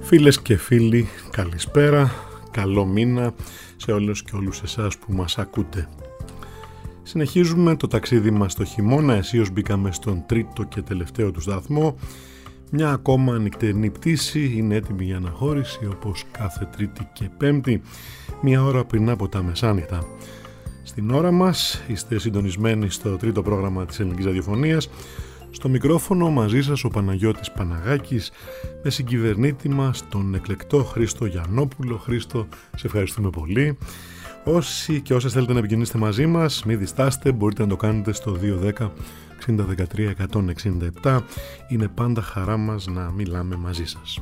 Φίλες και φίλοι, καλησπέρα, καλό μήνα σε όλους και όλους εσάς που μας ακούτε. Συνεχίζουμε το ταξίδι μας στο χειμώνα, αισίως μπήκαμε στον τρίτο και τελευταίο του σταθμό. Μια ακόμα νυχτερινή πτήση είναι έτοιμη για αναχώρηση όπως κάθε Τρίτη και Πέμπτη, μια ώρα πριν από τα μεσάνυχτα. Στην ώρα μας είστε συντονισμένοι στο τρίτο πρόγραμμα της Ελληνικής Ραδιοφωνίας. Στο μικρόφωνο μαζί σας ο Παναγιώτης Παναγάκης με συγκυβερνήτη μας τον εκλεκτό Χρήστο Γιαννόπουλο. Χρήστο, σε ευχαριστούμε πολύ. Όσοι και όσες θέλετε να επικοινωνήσετε μαζί μας, μην διστάστε, μπορείτε να το κάνετε στο 210 6013 167. Είναι πάντα χαρά μας να μιλάμε μαζί σας.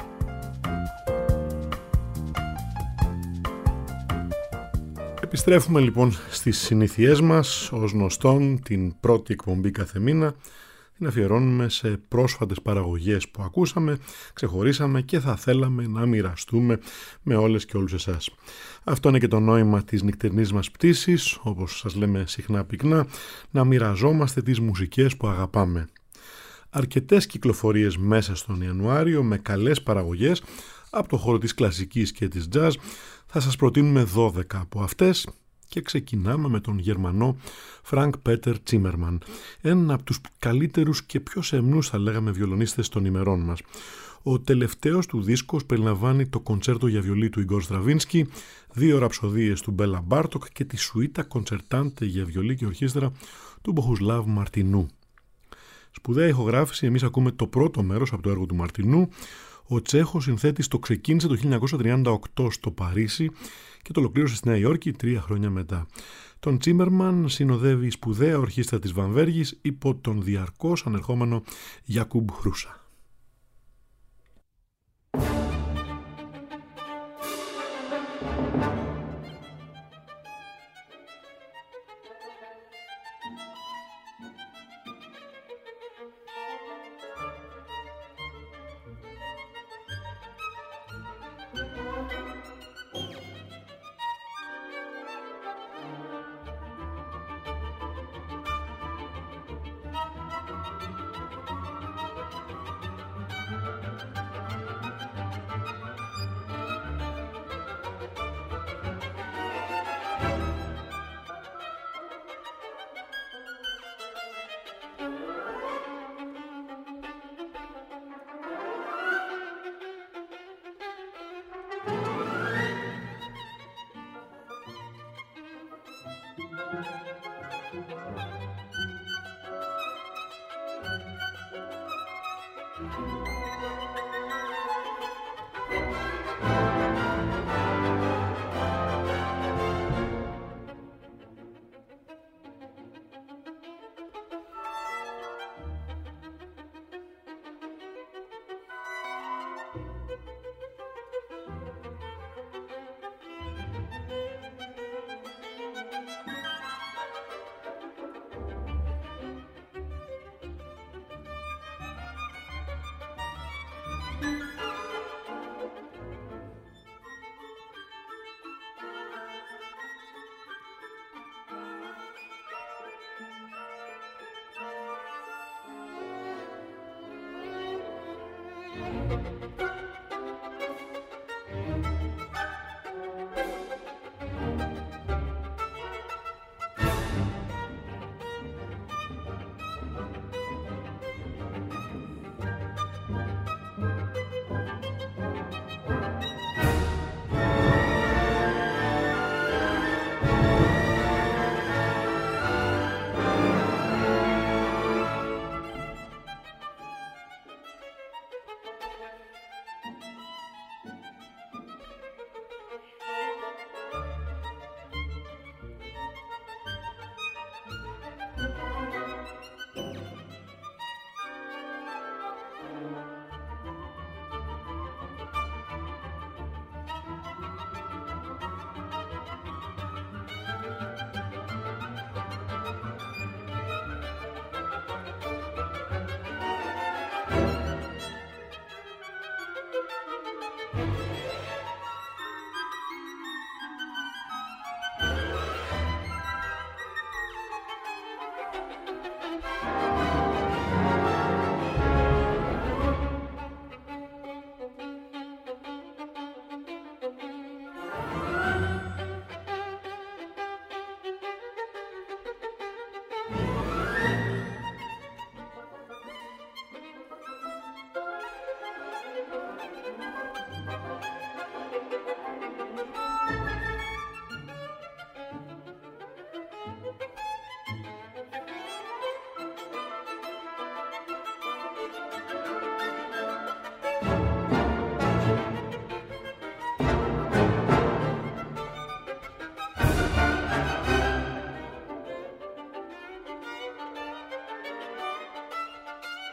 Επιστρέφουμε λοιπόν στις συνήθειές μας. Ως γνωστόν, την πρώτη εκπομπή κάθε μήνα την αφιερώνουμε σε πρόσφατες παραγωγές που ακούσαμε, ξεχωρίσαμε και θα θέλαμε να μοιραστούμε με όλες και όλους εσάς. Αυτό είναι και το νόημα της νυχτερινής μας πτήσης, όπως σας λέμε συχνά πυκνά, να μοιραζόμαστε τις μουσικές που αγαπάμε. Αρκετές κυκλοφορίες μέσα στον Ιανουάριο με καλές παραγωγές από το χώρο της κλασικής και της jazz. Θα σας προτείνουμε 12 από αυτές και ξεκινάμε με τον Γερμανό Frank Peter Zimmermann, έναν από τους καλύτερους και πιο σεμνούς θα λέγαμε βιολονίστες των ημερών μας. Ο τελευταίος του δίσκος περιλαμβάνει το κοντσέρτο για βιολί του Ιγκόρ Στραβίνσκι, 2 ραψοδίες του Μπέλα Μπάρτοκ και τη σουίτα κοντσερτάντε για βιολί και ορχήστρα του Μποχουσλάβ Μαρτινού. Σπουδαία ηχογράφηση, εμείς ακούμε το πρώτο μέρος από το έργο του Μαρτινού. Ο Τσέχος συνθέτης το ξεκίνησε το 1938 στο Παρίσι και το ολοκλήρωσε στη Νέα Υόρκη 3 χρόνια μετά. Τον Τσίμερμαν συνοδεύει η σπουδαία ορχήστρα της Βαμβέργης υπό τον διαρκώς ανερχόμενο Γιακούμπ Χρούσα.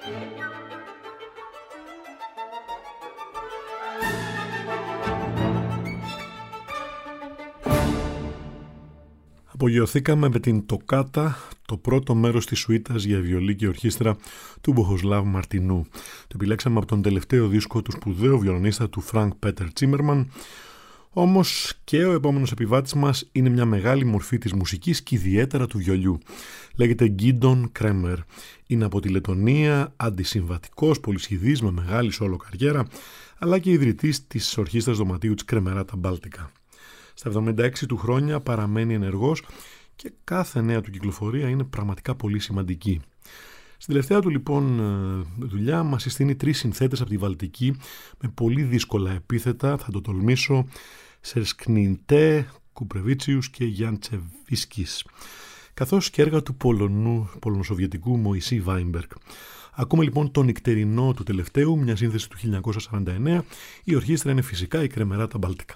Απογειωθήκαμε με την Τοκάτα, το πρώτο μέρος της σουίτας για βιολί και ορχήστρα του Μποχοσλάβ Μαρτινού. Το επιλέξαμε από τον τελευταίο δίσκο του σπουδαίου βιολονίστα του Φρανκ Πέτερ Τσίμερμαν. Όμως και ο επόμενος επιβάτης μας είναι μια μεγάλη μορφή της μουσικής και ιδιαίτερα του βιολιού. Λέγεται Γκίντον Κρέμερ. Είναι από τη Λετωνία, αντισυμβατικός, πολυσχηδής με μεγάλη σόλο καριέρα, αλλά και ιδρυτής της ορχήστρας δωματίου της Κρεμεράτα Μπάλτικα. Στα 76 του χρόνια παραμένει ενεργός και κάθε νέα του κυκλοφορία είναι πραγματικά πολύ σημαντική. Στην τελευταία του λοιπόν δουλειά μας συστήνει 3 συνθέτες από τη Βαλτική με πολύ δύσκολα επίθετα, θα το τολμήσω, Σερσκνιντέ, Κουπρεβίτσιους και Γιαντσεβίσκης, καθώς και έργα του πολωνοσοβιετικού Μωυσή Βάιμπεργκ. Ακούμε λοιπόν τον νυκτερινό του τελευταίου, μια σύνθεση του 1949, η ορχήστρα είναι φυσικά η Κρεμεράτα Μπάλτικα.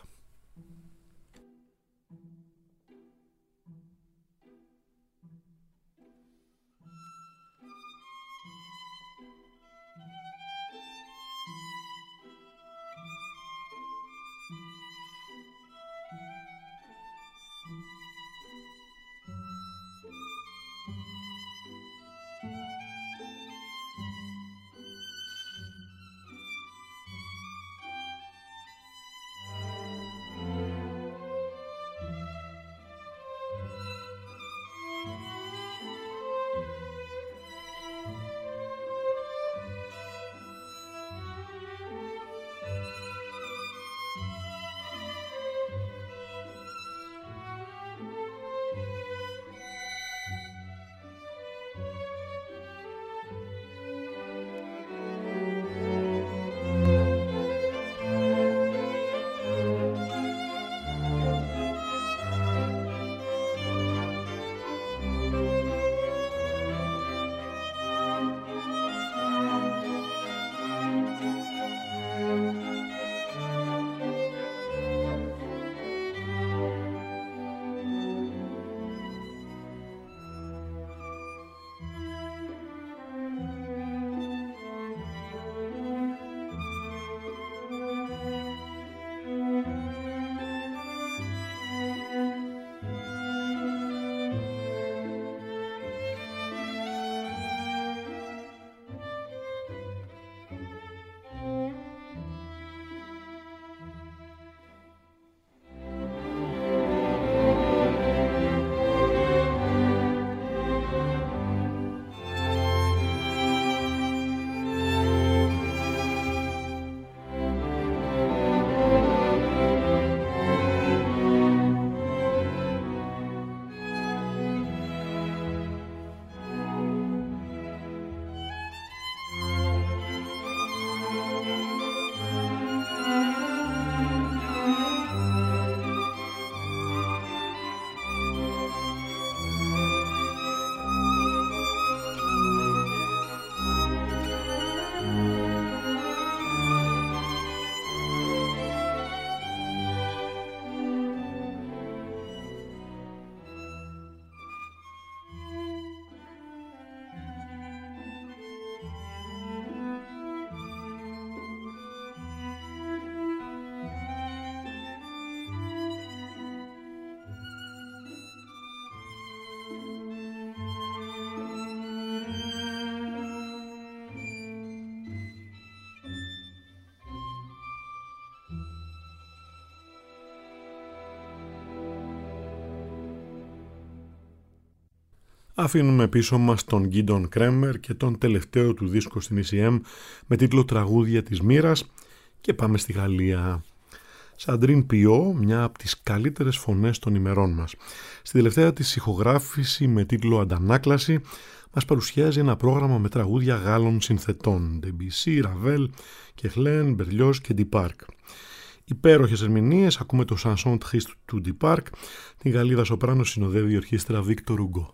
Αφήνουμε πίσω μας τον Γκίντον Κρέμερ και τον τελευταίο του δίσκο στην ECM με τίτλο «Τραγούδια της μοίρας» και πάμε στη Γαλλία. Σαντρίν Πιό, μια από τις καλύτερες φωνές των ημερών μας. Στη τελευταία της ηχογράφηση με τίτλο «Αντανάκλαση» μας παρουσιάζει ένα πρόγραμμα με τραγούδια Γάλλων συνθετών, Debussy, Ravel, Kechlin, Berlioz και Duparc. Υπέροχες ερμηνείες, ακούμε το Chanson Triste του Duparc, την Γαλλίδα σοπράνο συνοδεύει η ορχήστρα Victor Hugo.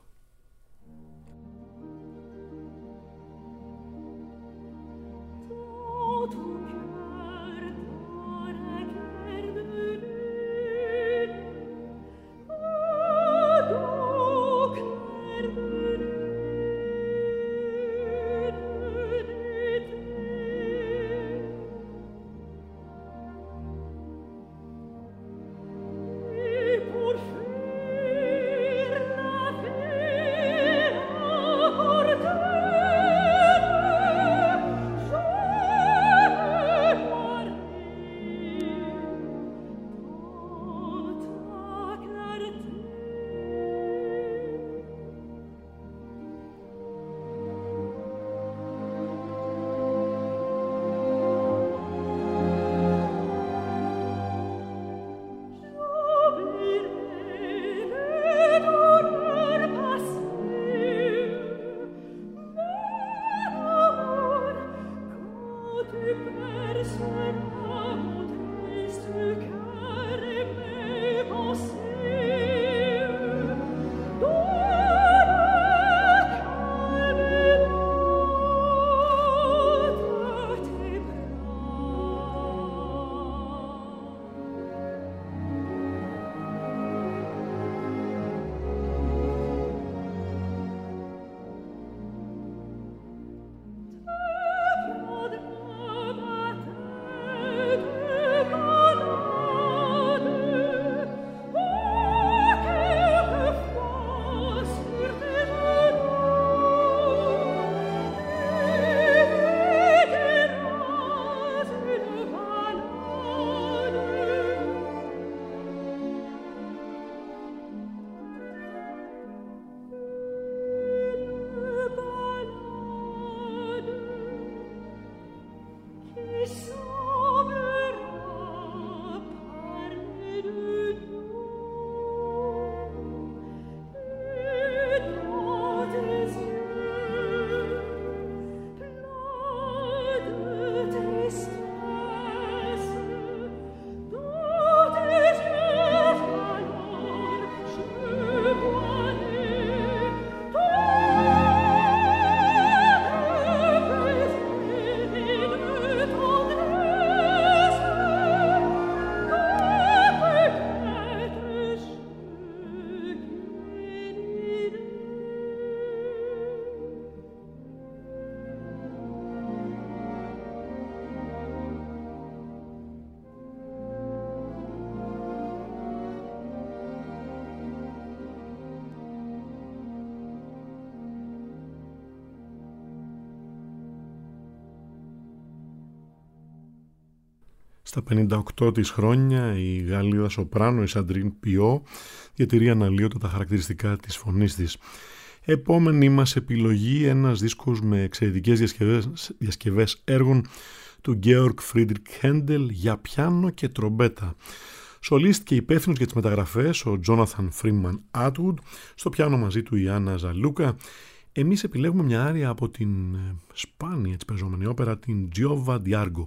Στα 58 της χρόνια η Γαλλίδα σοπράνο η Σαντρίν Πιό διατηρεί αναλύωτα τα χαρακτηριστικά της φωνής της. Επόμενη μας επιλογή, ένας δίσκος με εξαιρετικές διασκευές έργων του Georg Friedrich Händel για πιάνο και τρομπέτα. Σολίστ και υπεύθυνος για τις μεταγραφές ο Jonathan Freeman Atwood, στο πιάνο μαζί του η Άννα Ζαλούκα. Εμείς επιλέγουμε μια άρια από την σπάνια της πεζόμενη όπερα, την Giova di Argo.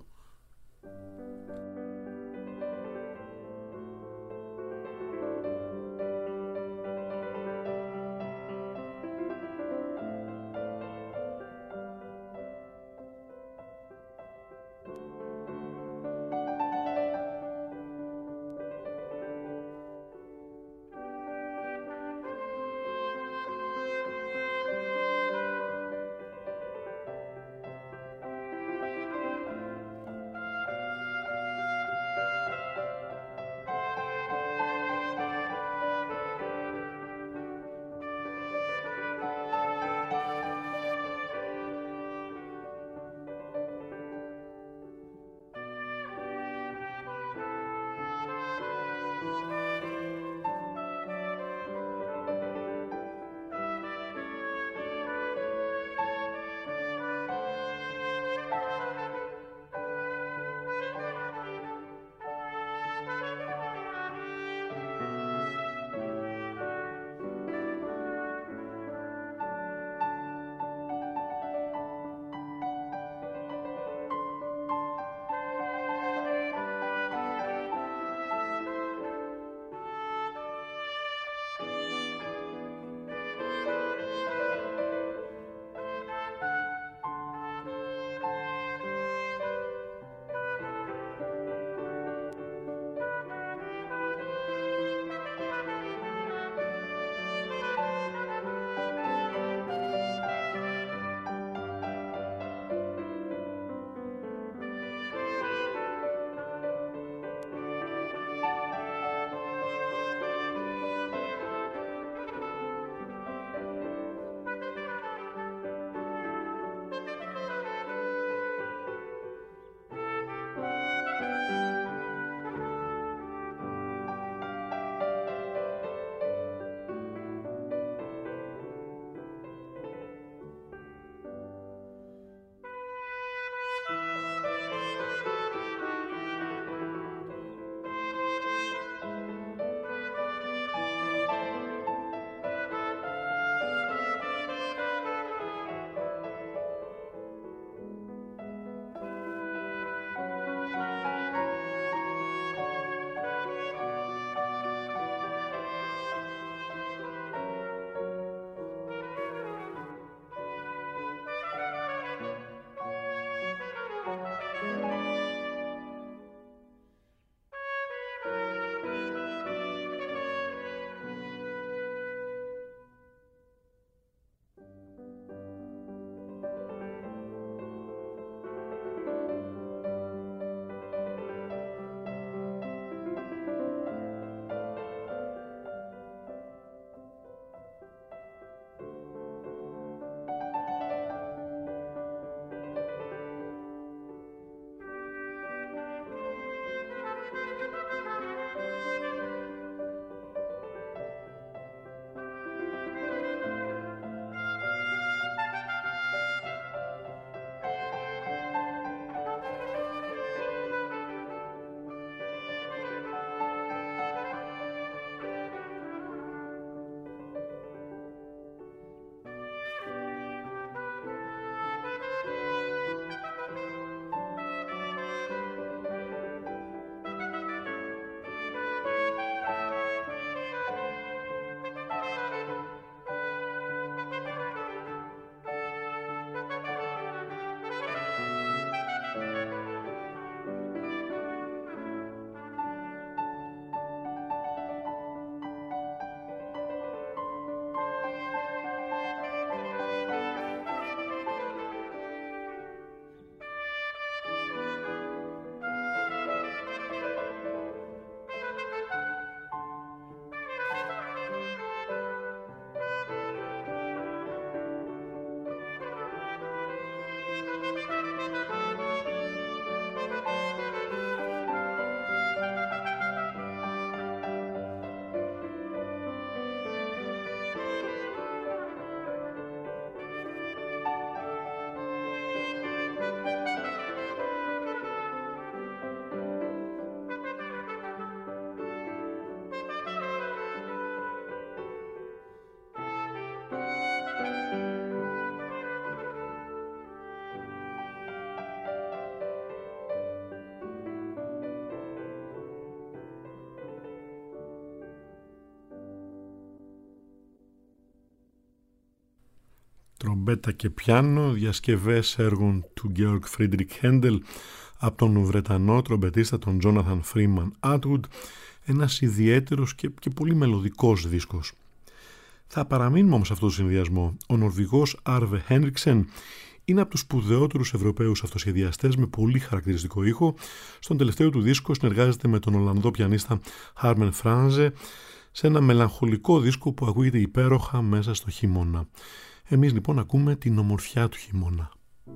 τρομπέτα και πιάνο, διασκευές έργων του Georg Friedrich Händel από τον Βρετανό τρομπετίστα τον Jonathan Freeman Atwood, ένας ιδιαίτερος και πολύ μελωδικός δίσκος. Θα παραμείνουμε όμως σε αυτό το συνδυασμό. Ο Νορβηγός Arve Henriksen είναι από τους σπουδαιότερους Ευρωπαίους αυτοσχεδιαστές με πολύ χαρακτηριστικό ήχο. Στον τελευταίο του δίσκο συνεργάζεται με τον Ολλανδό πιανίστα Harmen Franze σε ένα μελαγχολικό δίσκο που ακούγεται υπέροχα μέσα στο χειμώνα. Εμείς λοιπόν ακούμε την ομορφιά του χειμώνα.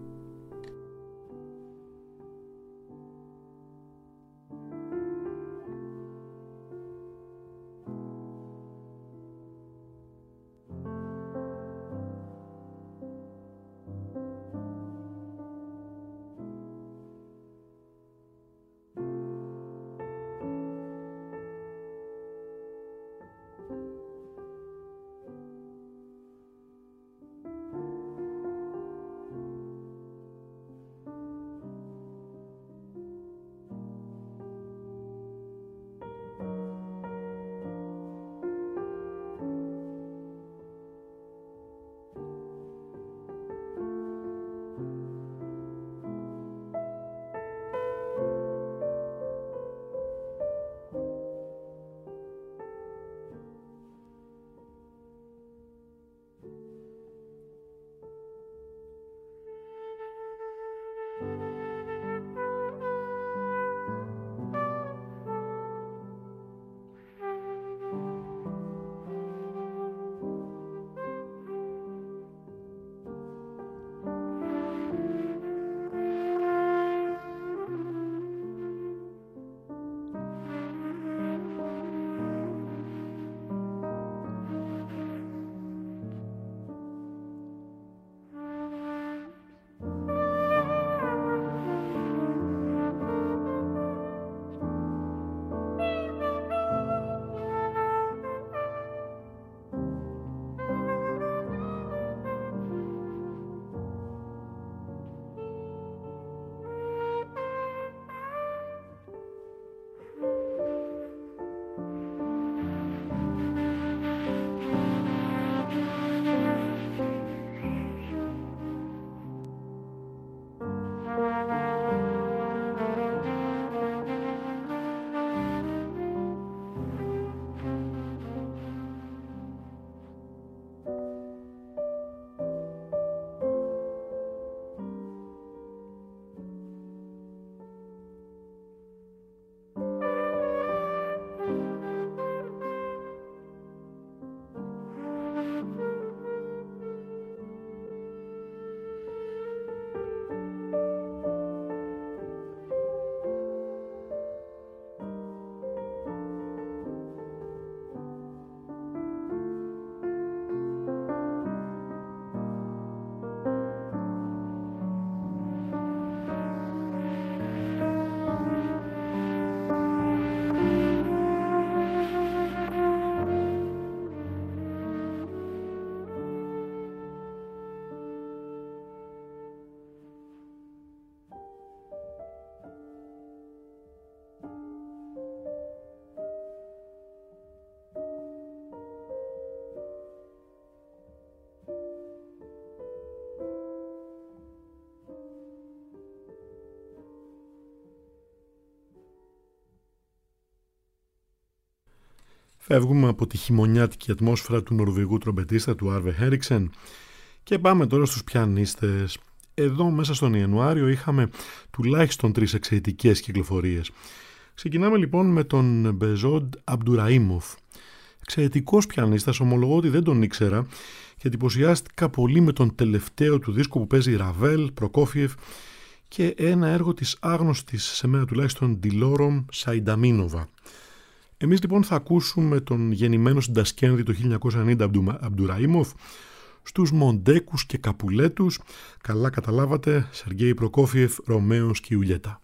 Φεύγουμε από τη χειμωνιάτικη ατμόσφαιρα του Νορβηγού τρομπετίστα του Arve Henriksen και πάμε τώρα στους πιανίστες. Εδώ μέσα στον Ιανουάριο είχαμε τουλάχιστον 3 εξαιρετικές κυκλοφορίες. Ξεκινάμε λοιπόν με τον Μπεζόντ Αμπντουραήμοφ. Εξαιρετικός πιανίστας, ομολογώ ότι δεν τον ήξερα και εντυπωσιάστηκα πολύ με τον τελευταίο του δίσκο που παίζει Ραβέλ, Προκόφιεφ και ένα έργο της άγνωστης σε μένα τουλάχιστον Ντιλόρομ Σαϊνταμίνοβα. Εμείς λοιπόν θα ακούσουμε τον γεννημένο στην Τασκένδη το 1990 Αμπντουραήμοφ στους Μοντέκους και Καπουλέτους. Καλά καταλάβατε, Σεργέη Προκόφιεφ, Ρωμαίος και Ιουλιέτα.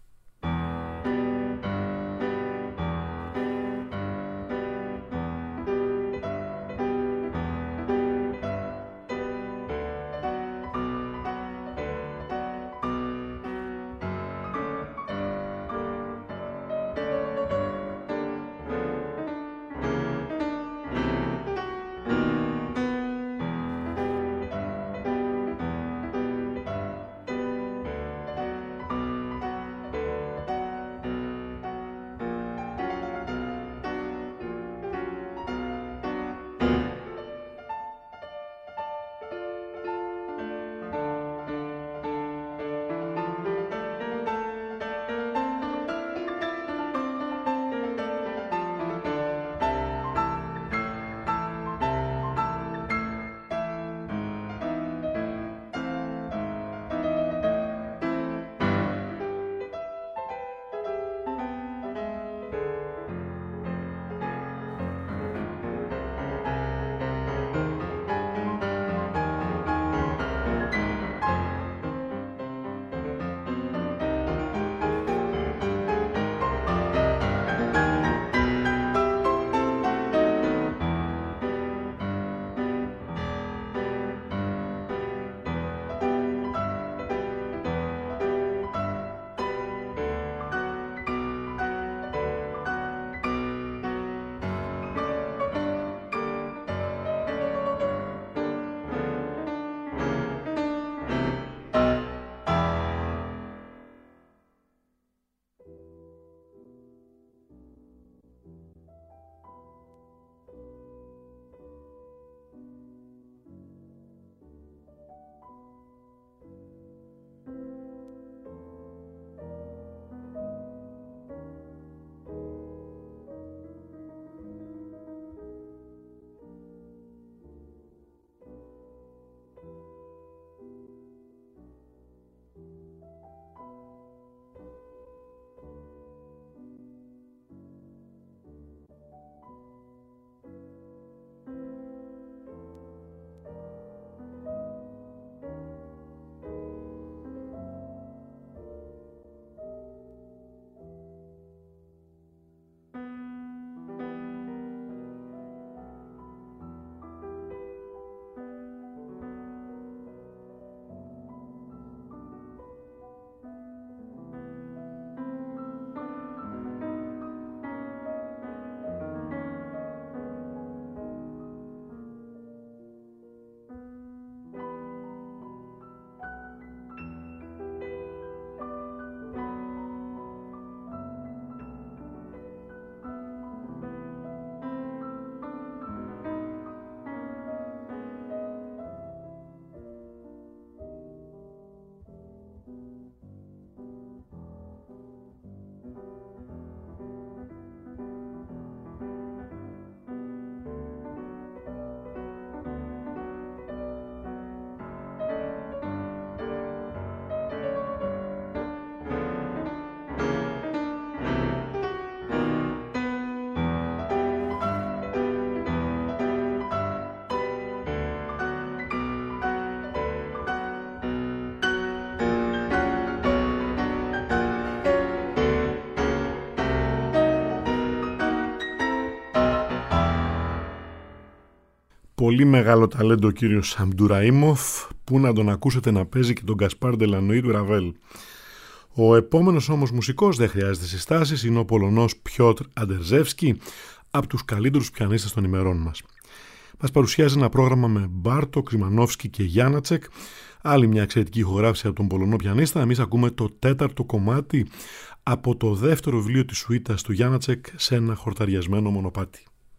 Πολύ μεγάλο ταλέντο ο κύριος Αμπντουραήμοφ, που να τον ακούσετε να παίζει και τον Γκασπάρ Ντελανοή του Ραβέλ. Ο επόμενος όμως μουσικός, δεν χρειάζεται συστάσεις, είναι ο Πολωνός Πιότρ Αντερζεύσκι, από τους καλύτερους πιανίστες των ημερών μας. Μας παρουσιάζει ένα πρόγραμμα με Μπάρτοκ, Ζιμανόφσκι και Γιάνατσεκ, άλλη μια εξαιρετική ηχογράφηση από τον Πολωνό πιανίστα. Εμείς ακούμε το τέταρτο κομμάτι από το δεύτερο βιβλίο της σουίτας του Γιάνατσεκ, σε ένα χορταριασμένο μονοπάτι.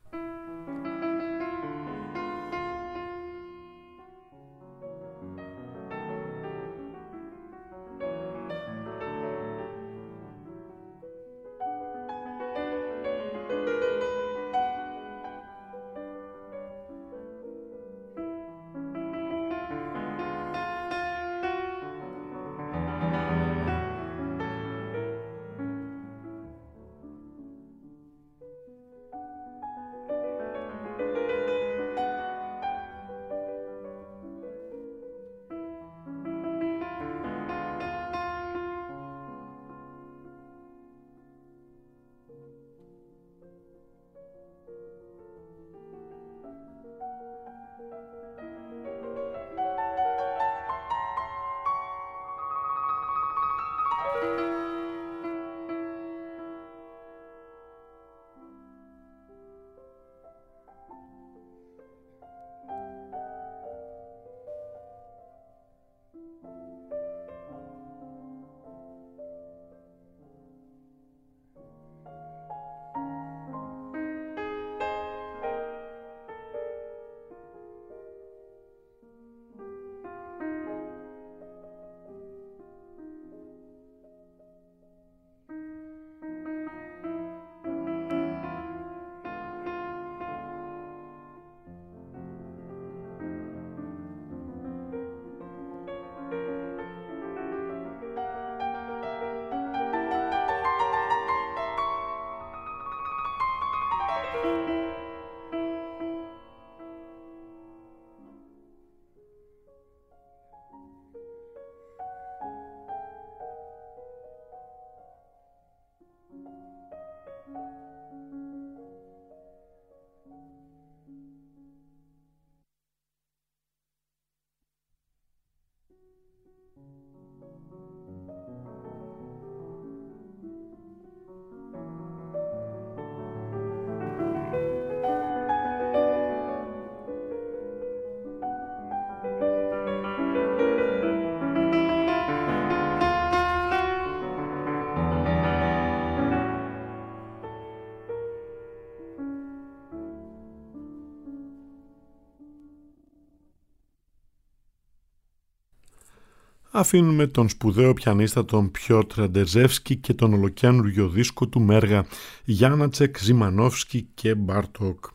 Αφήνουμε τον σπουδαίο πιανίστα τον Πιότρ Αντερζεύσκι και τον ολοκένουργιο δίσκο του με έργα Γιάνατσεκ, Ζιμανόφσκι και Μπάρτοκ.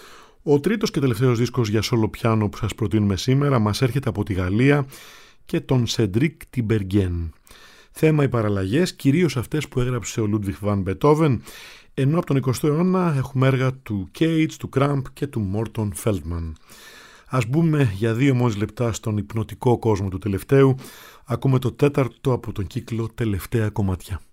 Ο τρίτος και τελευταίος δίσκος για σόλο πιάνο που σας προτείνουμε σήμερα μας έρχεται από τη Γαλλία και τον Σεντρίκ Τιμπεργέν. Θέμα οι παραλλαγές, κυρίως αυτές που έγραψε ο Λούντβιχ Βαν Μπετόβεν, ενώ από τον 20ο αιώνα έχουμε έργα του Κέιτς, του Κραμπ και του Μόρτον Φέλτμαν. Ας μπούμε για 2 μόλις λεπτά στον υπνοτικό κόσμο του τελευταίου. Ακούμε το τέταρτο από τον κύκλο «Τελευταία κομμάτια».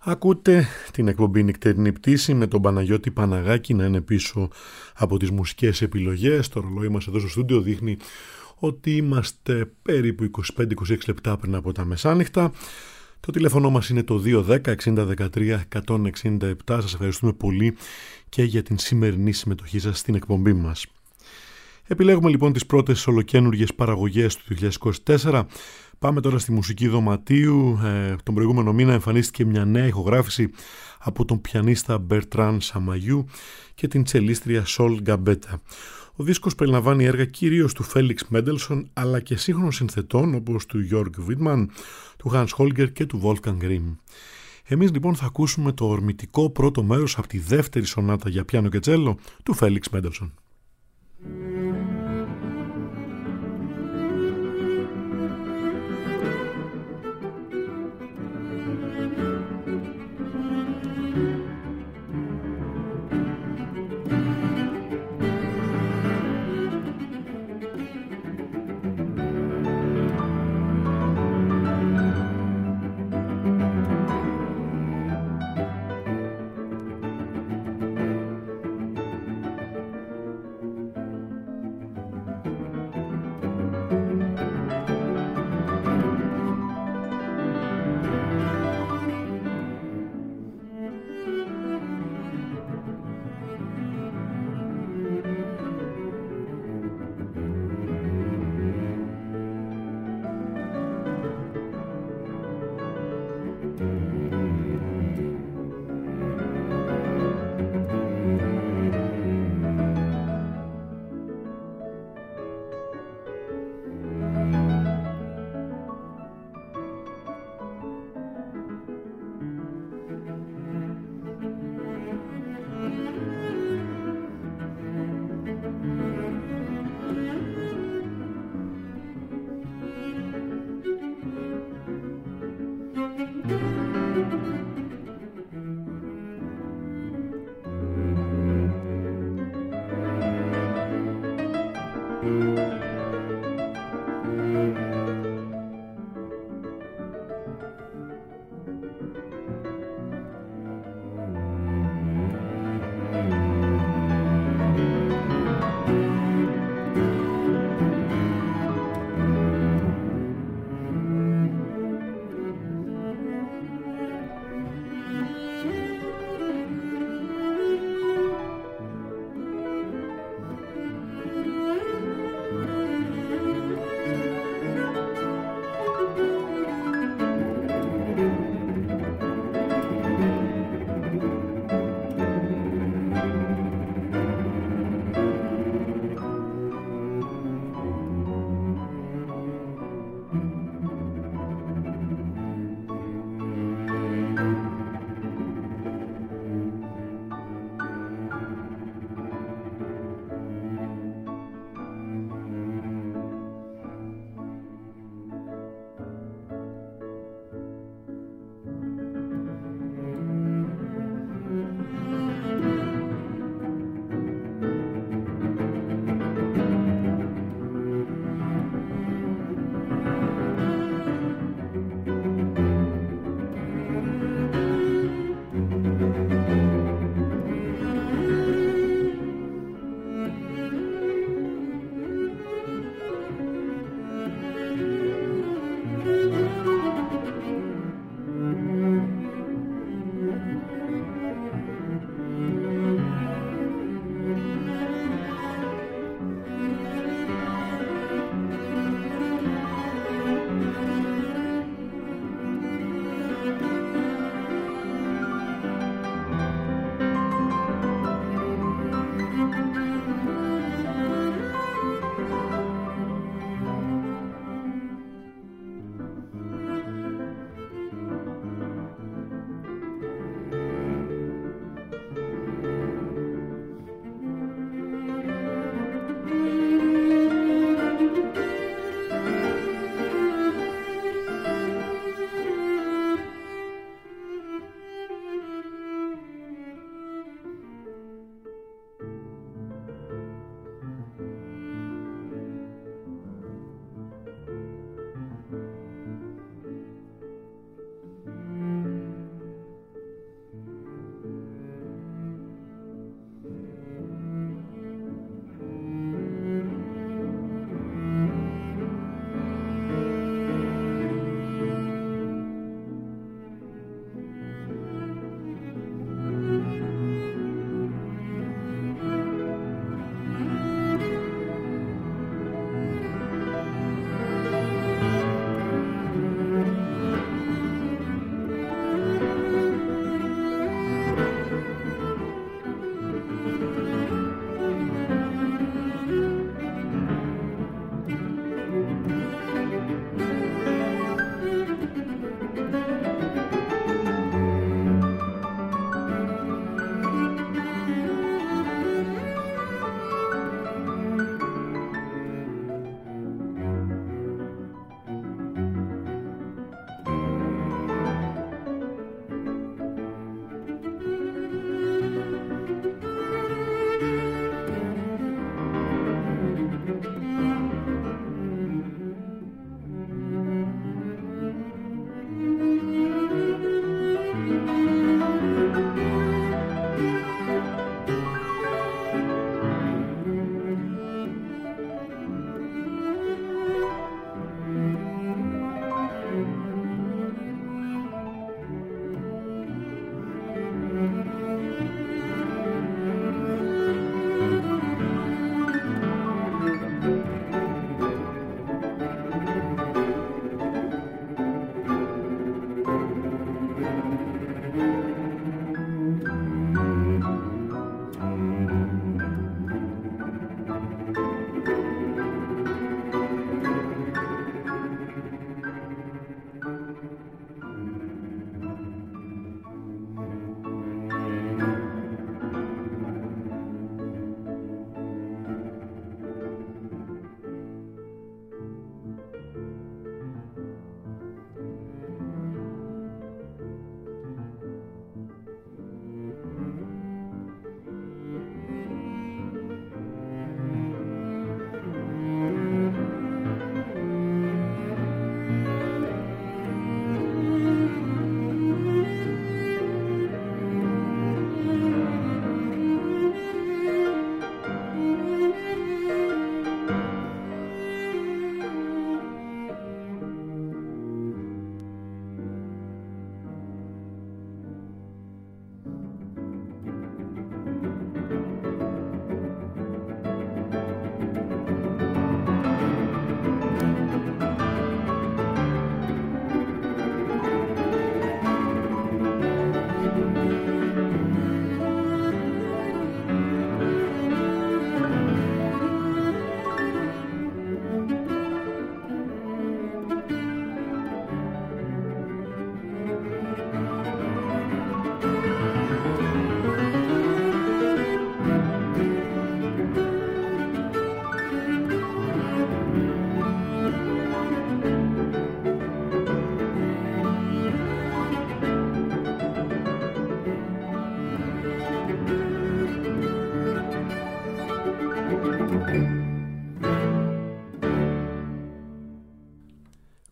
Ακούτε την εκπομπή Νυχτερινή Πτήση με τον Παναγιώτη Παναγάκη να είναι πίσω από τις μουσικές επιλογές. Το ρολόι μας εδώ στο στούντιο δείχνει ότι είμαστε περίπου 25-26 λεπτά πριν από τα μεσάνυχτα. Το τηλέφωνο μας είναι το 210-6013-167. Σας ευχαριστούμε πολύ και για την σημερινή συμμετοχή σας στην εκπομπή μας. Επιλέγουμε λοιπόν τις πρώτες ολοκαίνουργιες παραγωγές του 2024. Πάμε τώρα στη μουσική δωματίου. Τον προηγούμενο μήνα εμφανίστηκε μια νέα ηχογράφηση από τον πιανίστα Bertrand Samayoux και την τσελίστρια Sol Gambetta. Ο δίσκος περιλαμβάνει έργα κυρίως του Felix Mendelssohn αλλά και σύγχρονων συνθετών όπως του Jörg Widmann, του Hans Holger και του Wolfgang Grimm. Εμείς λοιπόν θα ακούσουμε το ορμητικό πρώτο μέρος από τη δεύτερη σονάτα για πιάνο και τσέλο του Felix Mendelssohn.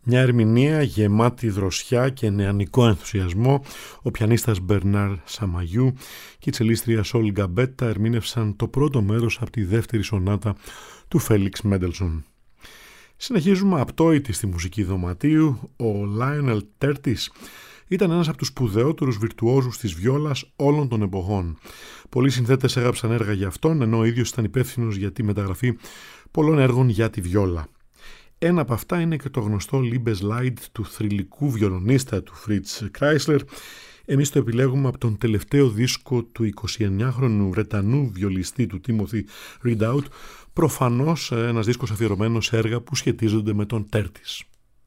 Μια ερμηνεία γεμάτη δροσιά και νεανικό ενθουσιασμό. Ο πιανίστας Μπερνάρ Σαμαγιού και η τσελίστρια Σόλ Γκαμπέτα ερμήνευσαν το πρώτο μέρος από τη δεύτερη σονάτα του Φέλιξ Μέντελσον. Συνεχίζουμε απτόητη στη μουσική δωματίου. Ο Λάιονελ Τέρτις ήταν ένας από τους σπουδαιότερους βιρτουόζους της βιόλας όλων των εποχών. Πολλοί συνθέτες έγραψαν έργα για αυτόν, ενώ ο ίδιος ήταν υπεύθυνος για τη μεταγραφή πολλών έργων για τη βιόλα. Ένα από αυτά είναι και το γνωστό Liebeslied του θρυλικού βιολονίστα του Fritz Kreisler. Εμείς το επιλέγουμε από τον τελευταίο δίσκο του 29χρονου Βρετανού βιολιστή του Timothy Ridout, προφανώς ένας δίσκος αφιερωμένος σε έργα που σχετίζονται με τον Τέρτις.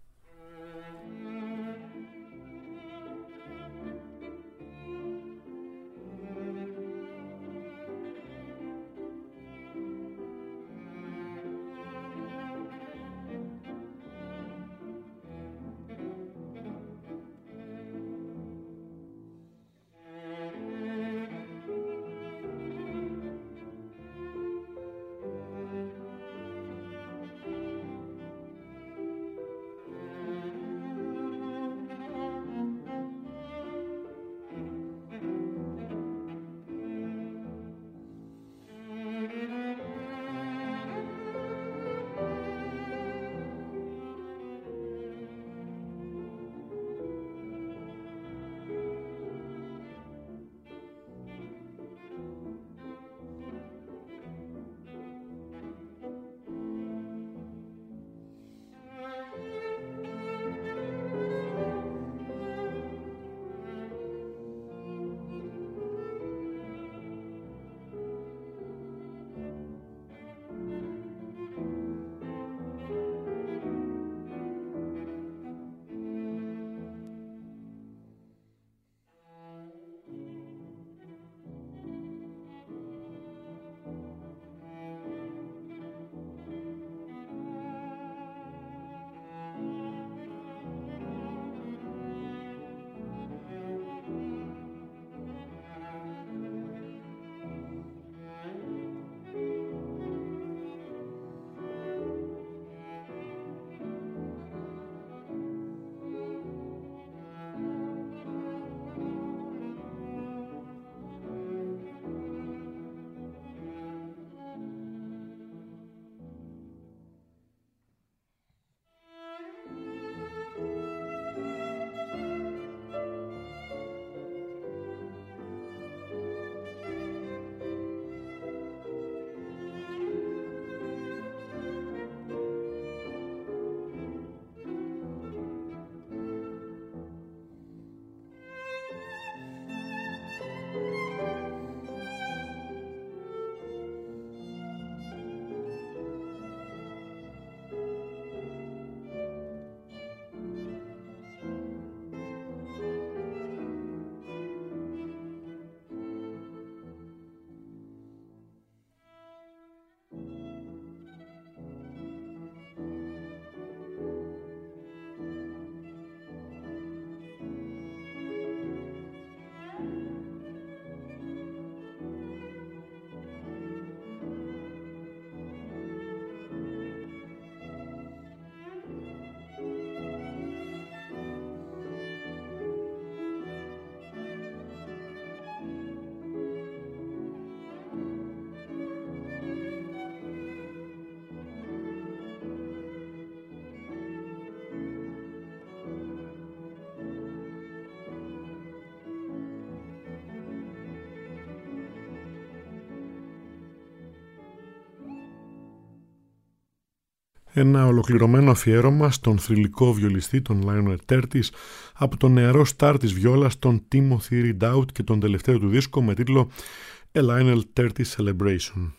Ένα ολοκληρωμένο αφιέρωμα στον θρυλικό βιολιστή, τον Λάιονελ Τέρτις, από τον νεαρό στάρ της βιόλας, τον Timothy Ridout, και τον τελευταίο του δίσκο με τίτλο A Lionel Tέρτις Celebration.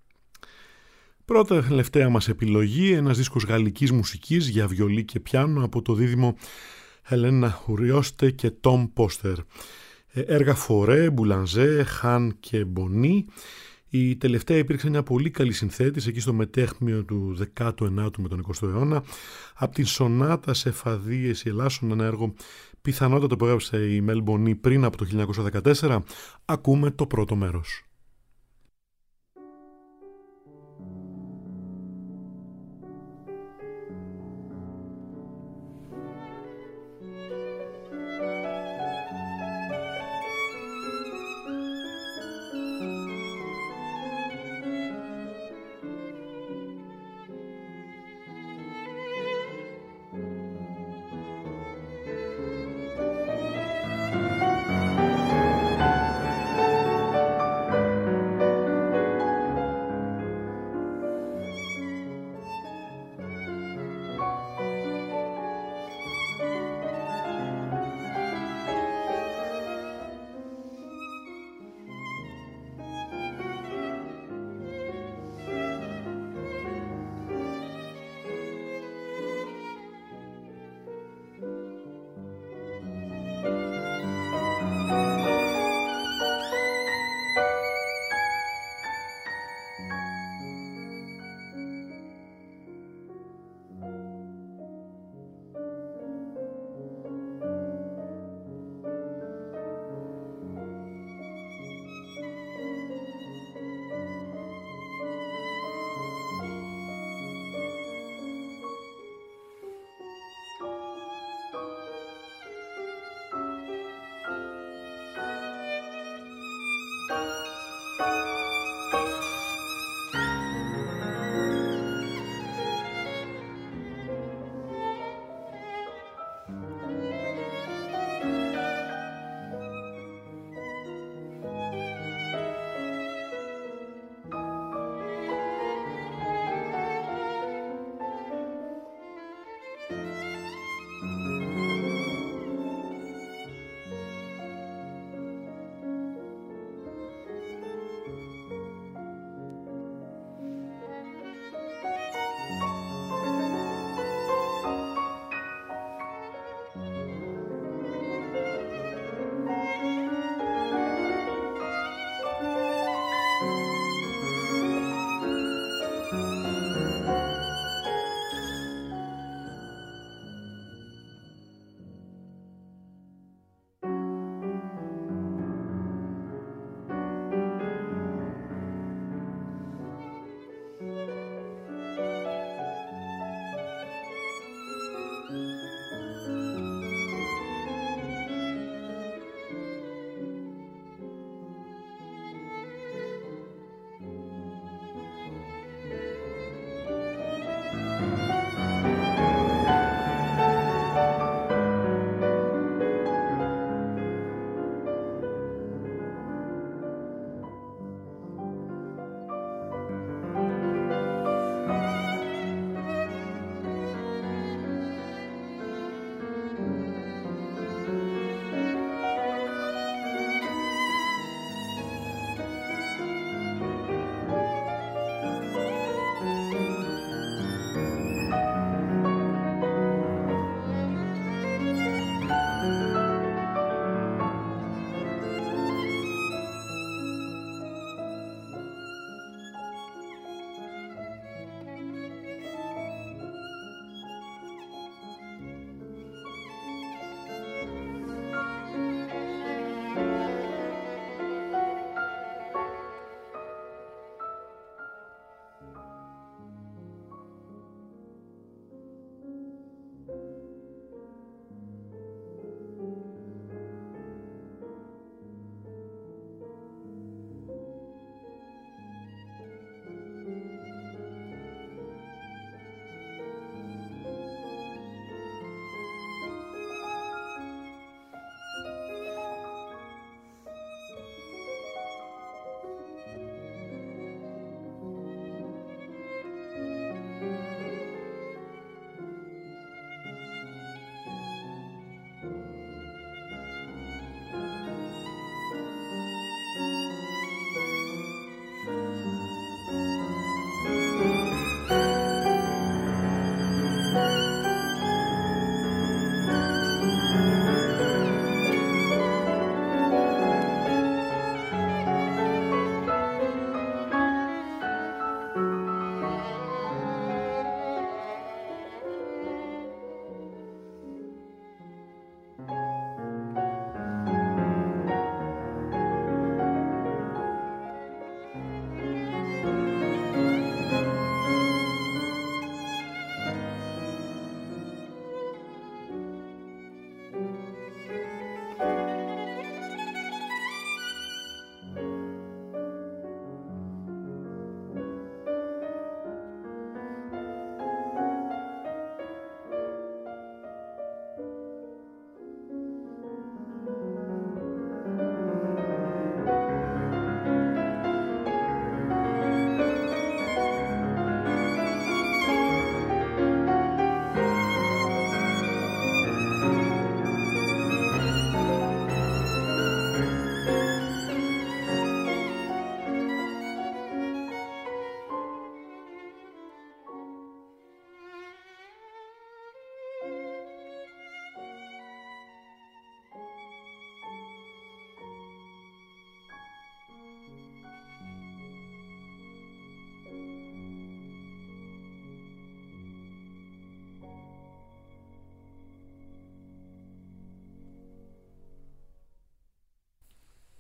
Πρώτα τελευταία μας επιλογή, ένας δίσκος γαλλικής μουσικής για βιολί και πιάνο από το δίδυμο Helena Hurioste και Tom Poster. Έργα Φορέ, Μπουλανζέ, Χάν και Μπονί. Η τελευταία υπήρξε μια πολύ καλή συνθέτηση εκεί στο μετέχμιο του 19ου με τον 20ο αιώνα. Από την σονάτα σε φαδίες η Ελλάσσον, ένα έργο πιθανότατα που έγραψε η Μέλ Μπονί πριν από το 1914, ακούμε το πρώτο μέρος.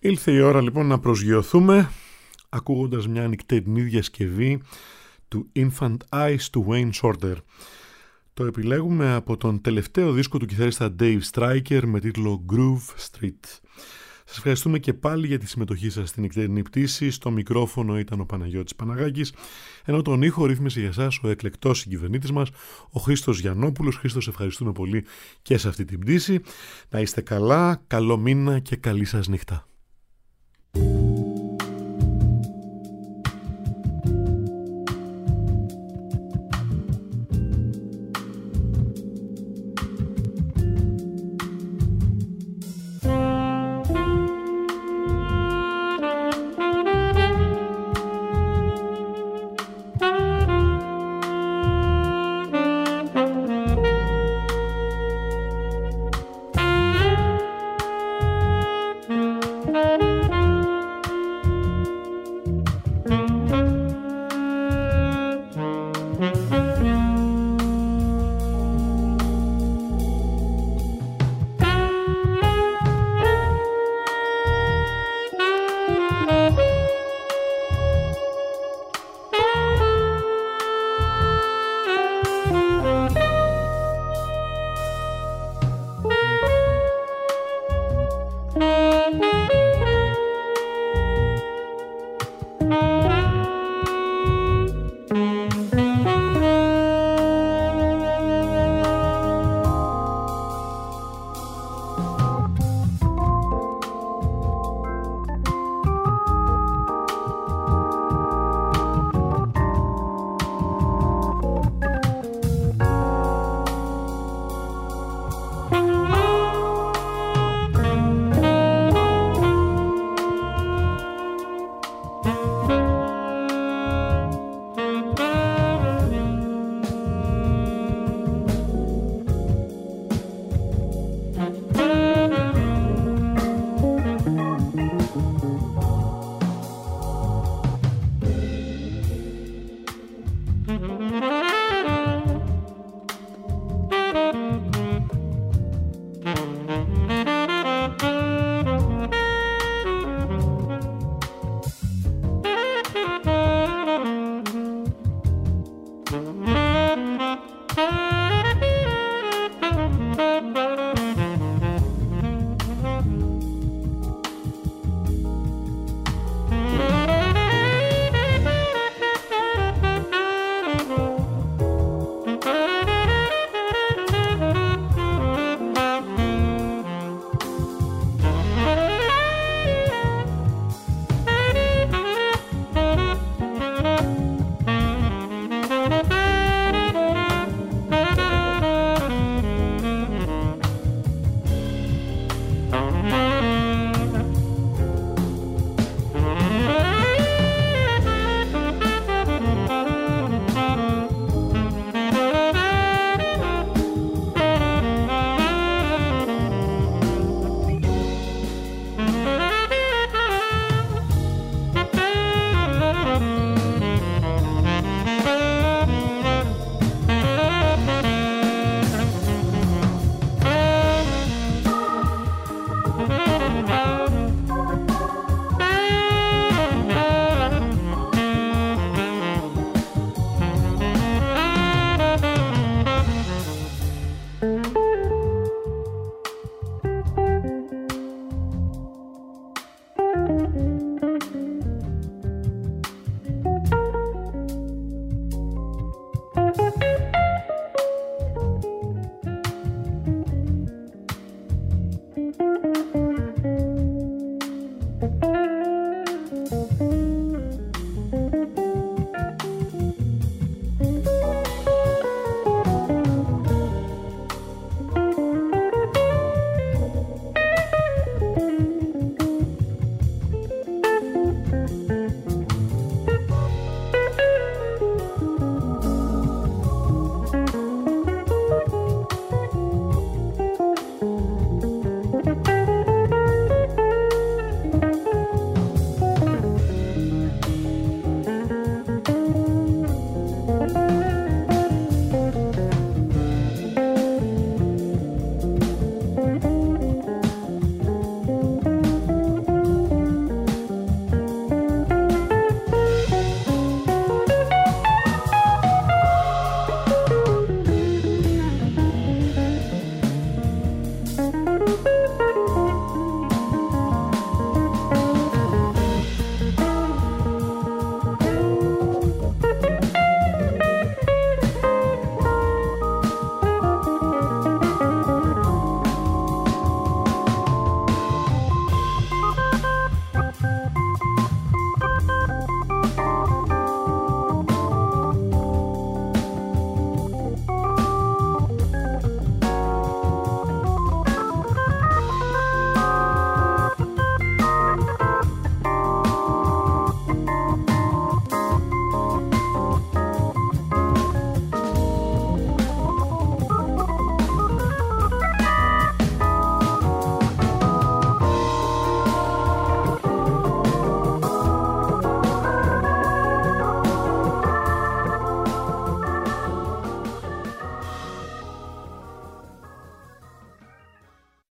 Ήλθε η ώρα λοιπόν να προσγειωθούμε ακούγοντας μια νυχτερινή διασκευή του Infant Eyes του Wayne Shorter. Το επιλέγουμε από τον τελευταίο δίσκο του κιθαρίστα Dave Stryker με τίτλο Groove Street. Σας ευχαριστούμε και πάλι για τη συμμετοχή σας στην νυχτερινή πτήση. Στο μικρόφωνο ήταν ο Παναγιώτης Παναγάκης, ενώ τον ήχο ρύθμισε για σας ο εκλεκτός συγκυβερνήτης μας, ο Χρήστος Γιαννόπουλος. Χρήστος, ευχαριστούμε πολύ και σε αυτή την πτήση. Να είστε καλά, καλό μήνα και καλή σας νύχτα.